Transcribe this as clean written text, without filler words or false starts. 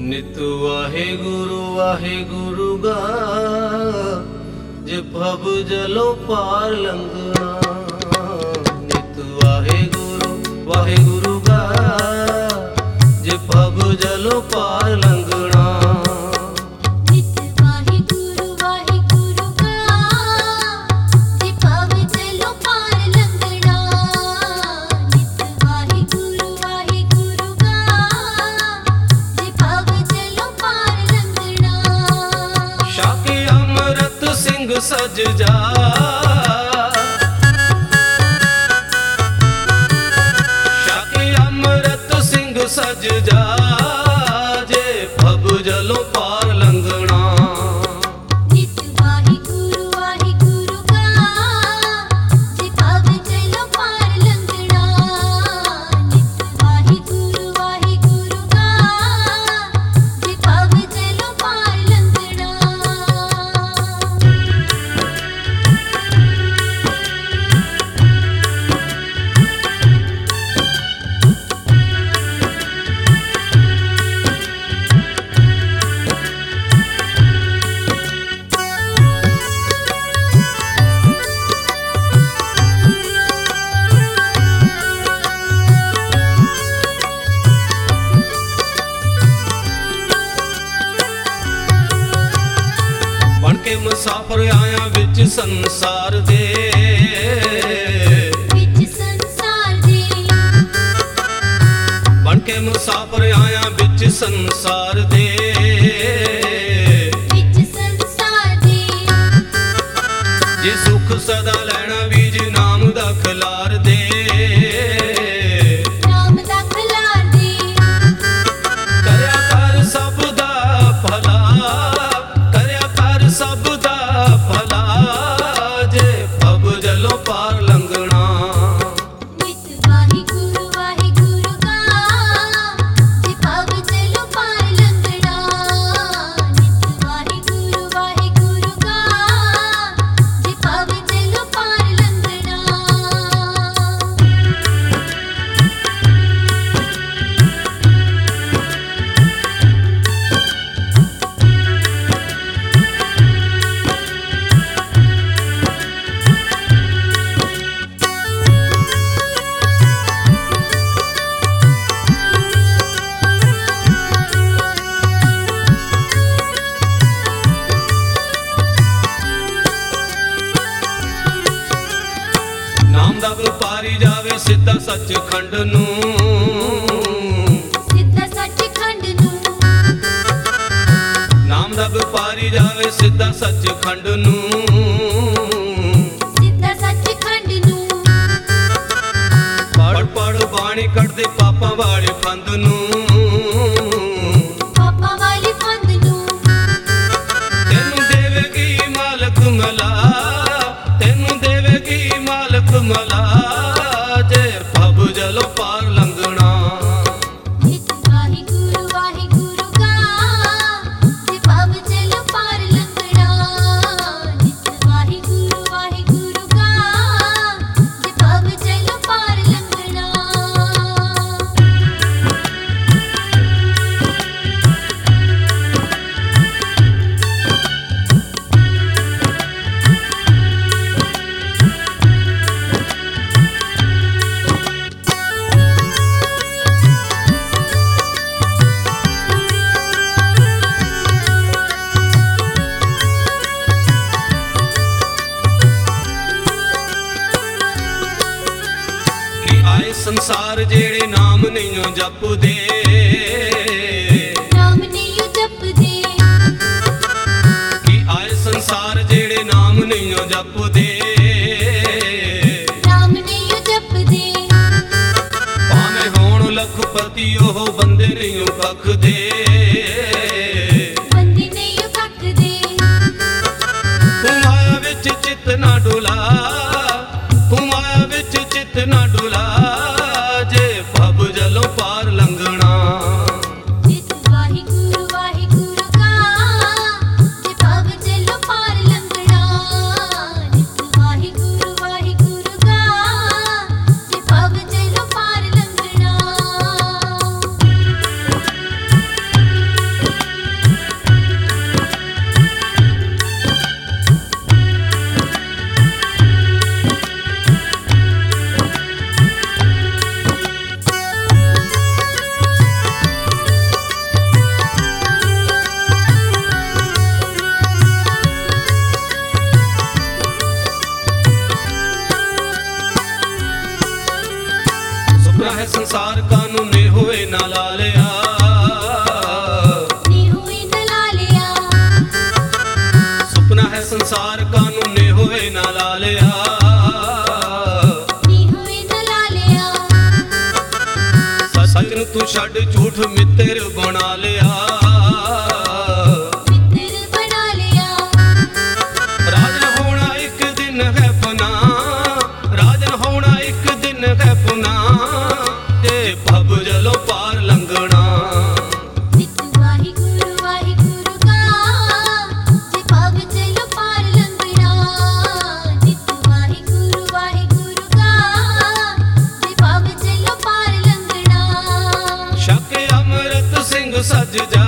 नित वाहे गुरु गा जे भव जलो पार लंघना। नित वाहे गुरु गा जे भव जलो पार लंघना। सज जा शाके अमृत सिंह सज जा जे भव जलो पार लंघना। नित वाहे गुरु गा जे भव जलो पार लंघना। नित वाहे गुरु गा जे भव जलो पार लंघना। बनके मुसाफिर आया विच संसार दे, बनके मुसाफिर आया विच संसार दे। जे सुख सदा लैना बीज नाम दा खलार दे। करया कर सब दा भला, करया कर सब दा भला जे भव जलो पार लंघना। नित वाहे गुरु गा जे भव जलो पार लंघना। नित वाहे गुरु गा जे भव जलो पार लंघना। नाम दा व्यापारी जावे सिद्धा सचखंड नूं। सिद्धा सचखंड नूं। नाम दा व्यापारी जावे सिद्धा सचखंड नूं। सिद्धा सचखंड नूं। पढ़ पढ़ बाणी कढ़दे पापां वाले फंद नूं। पापां वाली फंद नूं। तेनू देवेगी मालक मला, तेनू देवेगी मालक मला जे भव जलो पार लंघना। नित वाहे गुरु गा जे भव जलो पार लंघना। नित वाहे गुरु गा जे भव जलो पार लंघना। कि आए संसार जेड़े नाम नहीं जपदे। नाम नहीं जपदे। कि आए संसार जेड़े नाम नहीं जपदे। नाम नहीं जपदे। भावें होण लखपति ओह बंदे नहीं कखदे। बंदे नहीं कखदे। तू माया विच चित ना डोला, तू माया विच चित ना डोला जे भव जलो पार लंघना। नित वाहे गुरु गा जे भव जलो पार लंघना। नित वाहे गुरु गा जे भव जलो पार लंघना। ਸੁਪਨਾ ਹੈ ਸੰਸਾਰ ਕਾਨੂੰਨੇ ਹੋਏ ਨਾ ਲਾ ਲਿਆ ਨੀ ਹੋਏ ਨਾ ਲਾ ਲਿਆ ਸੁਪਨਾ ਹੈ ਸੰਸਾਰ ਕਾਨੂੰਨੇ ਹੋਏ ਨਾ ਲਾ ਲਿਆ ਨੀ ਹੋਏ ਨਾ ਲਾ ਲਿਆ ਸੱਚ ਨੂੰ ਤੂੰ ਛੱਡ ਝੂਠ ਮਿੱਤਰ ਬਣਾ ਲਿਆ ਮਿੱਤਰ ਬਣਾ ਲਿਆ ਰਾਜਨ ਹੋਣਾ ਇੱਕ ਦਿਨ ਹੈ ਫਨਾ ਰਾਜਨ ਹੋਣਾ ਇੱਕ ਦਿਨ ਹੈ ਫਨਾ ਜੇ ਭਵ ਜਲੋਂ ਪਾਰ ਲੰਘਣਾ ਨਿਤ ਵਾਹਿਗੁਰੂ ਵਾਹਿਗੁਰੂ ਗਾ ਜੇ ਭਵ ਜਲੋਂ ਪਾਰ ਲੰਘਣਾ ਨਿਤ ਵਾਹਿਗੁਰੂ ਵਾਹਿਗੁਰੂ ਗਾ ਜੇ ਭਵ ਜਲੋਂ ਪਾਰ ਲੰਘਣਾ ਸ਼ਕ ਅੰਮ੍ਰਿਤ ਸਿੰਘ ਸੱਜ ਜਾ